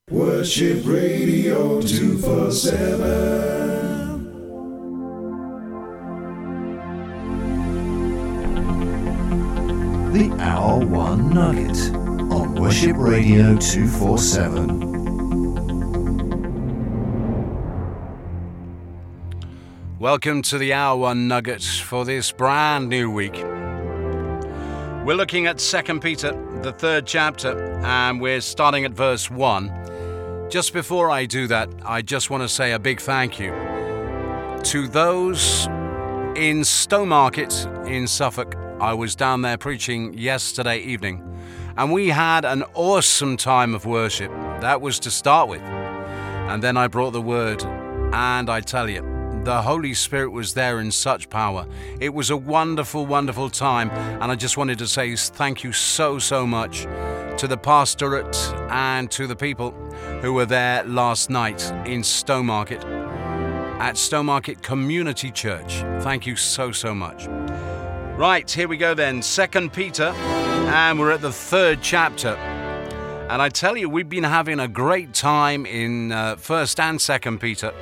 Worship Radio 247. The Hour One Nugget on Worship Radio 247. Welcome to the Hour One Nugget for this brand new week. We're looking at 2 Peter, the 3rd chapter, and we're starting at verse 1. Just before I do that, I just want to say a big thank you to those in Stowmarket in Suffolk. I was down there preaching yesterday evening, and we had an awesome time of worship. That was to start with. And then I brought the word, and I tell you, the Holy Spirit was there in such power. It was a wonderful, wonderful time, and I just wanted to say thank you so much to the pastorate and to the people who were there last night in Stowmarket, at Stowmarket Community Church. Thank you so much. Right, here we go then, 2 Peter, and we're at the 3rd chapter. And I tell you, we've been having a great time in 1st and 2nd Peter.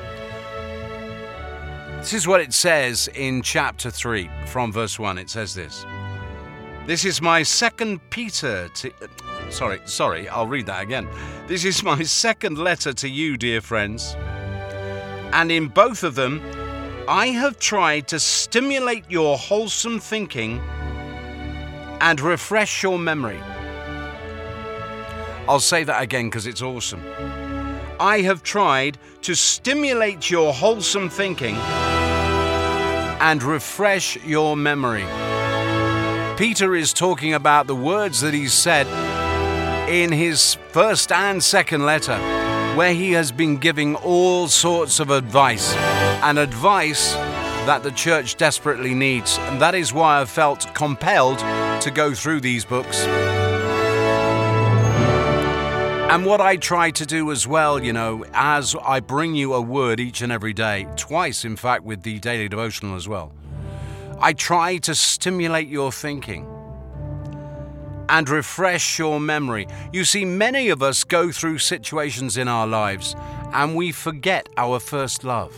This is what it says in chapter 3, from verse 1. It says this. This is my 2 Peter to... Sorry, I'll read that again. This is my 2nd letter to you, dear friends. And in both of them, I have tried to stimulate your wholesome thinking and refresh your memory. I'll say that again because it's awesome. I have tried to stimulate your wholesome thinking and refresh your memory. Peter is talking about the words that he's said in his 1st and 2nd letter, where he has been giving all sorts of advice, and advice that the church desperately needs. And that is why I felt compelled to go through these books. And what I try to do as well, as I bring you a word each and every day, twice in fact with the daily devotional as well, I try to stimulate your thinking and refresh your memory. You see, many of us go through situations in our lives and we forget our first love.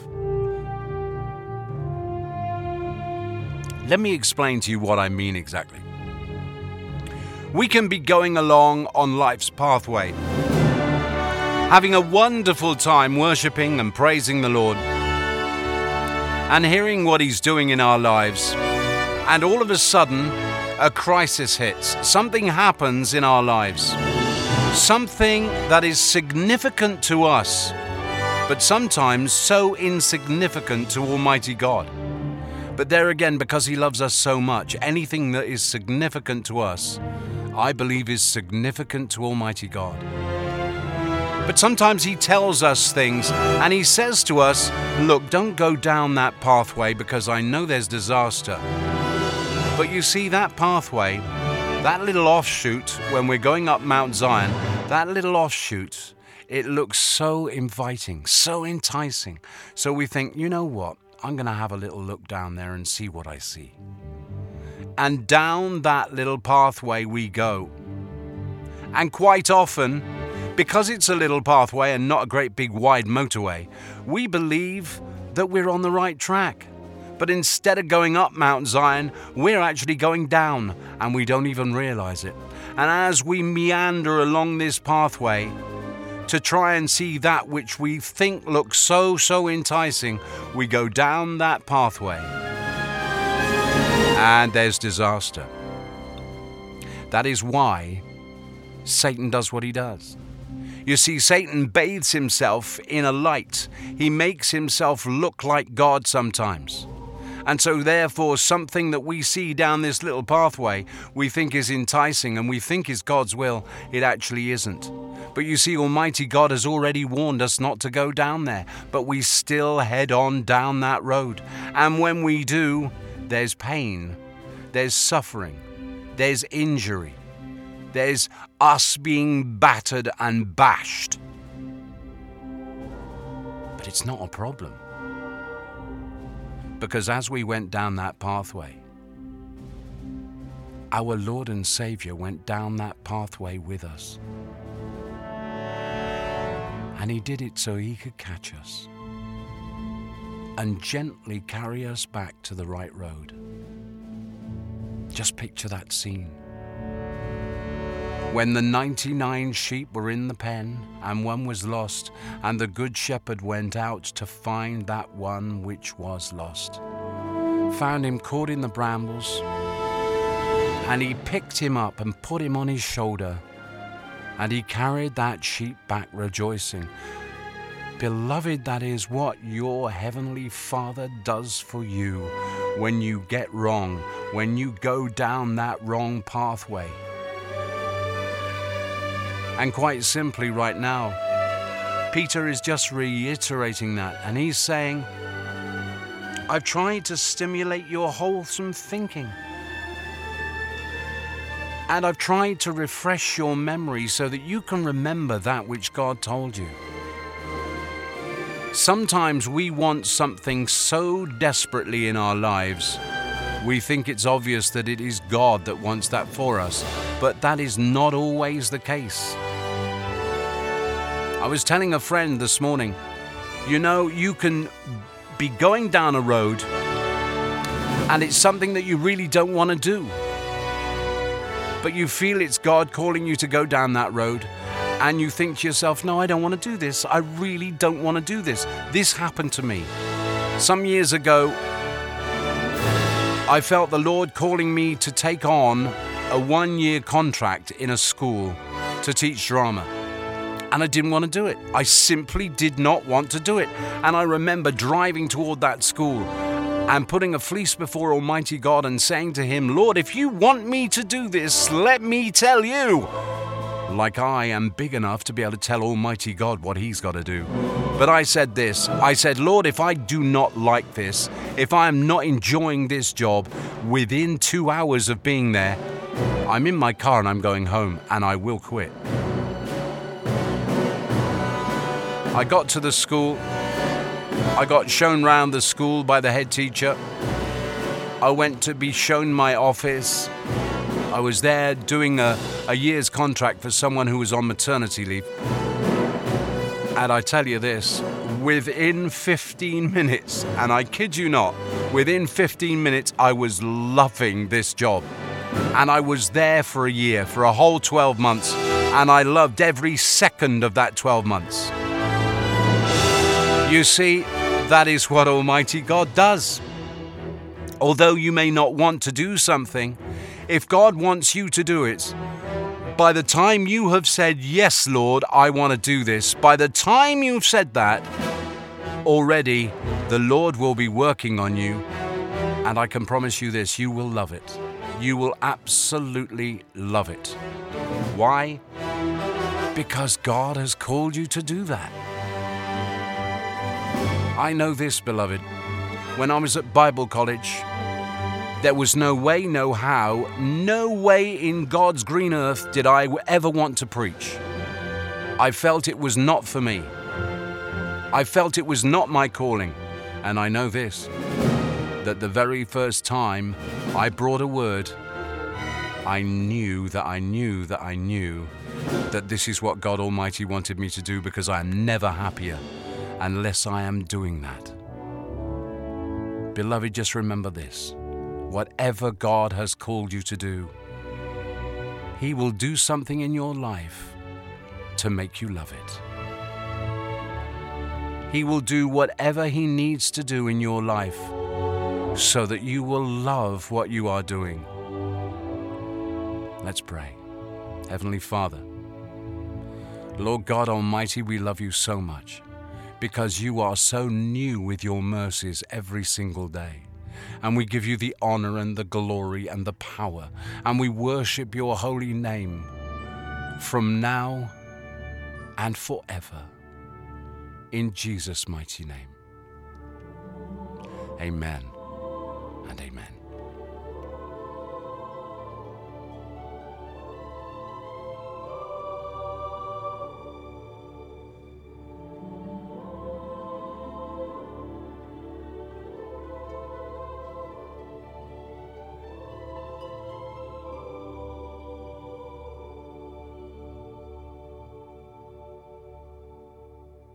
Let me explain to you what I mean exactly. We can be going along on life's pathway, having a wonderful time worshiping and praising the Lord and hearing what He's doing in our lives. And all of a sudden, a crisis hits. Something happens in our lives. Something that is significant to us, but sometimes so insignificant to Almighty God. But there again, because He loves us so much, anything that is significant to us, I believe is significant to Almighty God. But sometimes He tells us things and He says to us, look, don't go down that pathway because I know there's disaster. But you see, that pathway, that little offshoot, when we're going up Mount Zion, that little offshoot, it looks so inviting, so enticing. So we think, you know what, I'm going to have a little look down there and see what I see. And down that little pathway we go. And quite often, because it's a little pathway and not a great big wide motorway, we believe that we're on the right track. But instead of going up Mount Zion, we're actually going down, and we don't even realize it. And as we meander along this pathway to try and see that which we think looks so enticing, we go down that pathway. And there's disaster. That is why Satan does what he does. You see, Satan bathes himself in a light. He makes himself look like God sometimes. And so therefore, something that we see down this little pathway we think is enticing and we think is God's will, it actually isn't. But you see, Almighty God has already warned us not to go down there, but we still head on down that road. And when we do, there's pain, there's suffering, there's injury, there's us being battered and bashed. But it's not a problem. Because as we went down that pathway, our Lord and Savior went down that pathway with us. And he did it so he could catch us and gently carry us back to the right road. Just picture that scene. When the 99 sheep were in the pen and one was lost, and the good shepherd went out to find that one which was lost. Found him caught in the brambles, and he picked him up and put him on his shoulder, and he carried that sheep back rejoicing. Beloved, that is what your heavenly Father does for you when you get wrong, when you go down that wrong pathway. And quite simply right now, Peter is just reiterating that, and he's saying, I've tried to stimulate your wholesome thinking. And I've tried to refresh your memory so that you can remember that which God told you. Sometimes we want something so desperately in our lives, we think it's obvious that it is God that wants that for us, but that is not always the case. I was telling a friend this morning, you can be going down a road and it's something that you really don't want to do, but you feel it's God calling you to go down that road, and you think to yourself, no, I don't want to do this. I really don't want to do this. This happened to me. Some years ago, I felt the Lord calling me to take on a 1-year contract in a school to teach drama. And I didn't want to do it. I simply did not want to do it. And I remember driving toward that school and putting a fleece before Almighty God and saying to him, Lord, if you want me to do this, let me tell you. Like I am big enough to be able to tell Almighty God what he's got to do. But I said this, I said, Lord, if I do not like this, if I am not enjoying this job, within 2 hours of being there, I'm in my car and I'm going home, and I will quit. I got to the school. I got shown round the school by the head teacher. I went to be shown my office. I was there doing a year's contract for someone who was on maternity leave. And I tell you this, within 15 minutes, and I kid you not, within 15 minutes, I was loving this job. And I was there for a year, for a whole 12 months. And I loved every second of that 12 months. You see, that is what Almighty God does. Although you may not want to do something, if God wants you to do it, by the time you have said, yes, Lord, I want to do this, by the time you've said that, already the Lord will be working on you. And I can promise you this, you will love it. You will absolutely love it. Why? Because God has called you to do that. I know this, beloved. When I was at Bible college, there was no way, no how, no way in God's green earth did I ever want to preach. I felt it was not for me. I felt it was not my calling. And I know this, that the very first time I brought a word, I knew that this is what God Almighty wanted me to do, because I am never happier unless I am doing that. Beloved, just remember this. Whatever God has called you to do, He will do something in your life to make you love it. He will do whatever He needs to do in your life so that you will love what you are doing. Let's pray. Heavenly Father, Lord God Almighty, we love you so much because you are so new with your mercies every single day. And we give you the honor and the glory and the power, and we worship your holy name from now and forever. In Jesus' mighty name. Amen and amen.